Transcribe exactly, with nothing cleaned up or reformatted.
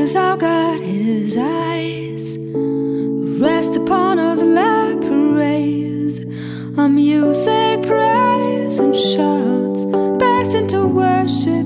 is how God his eyes rest upon us like praise. A music, praise, and shouts burst into worship.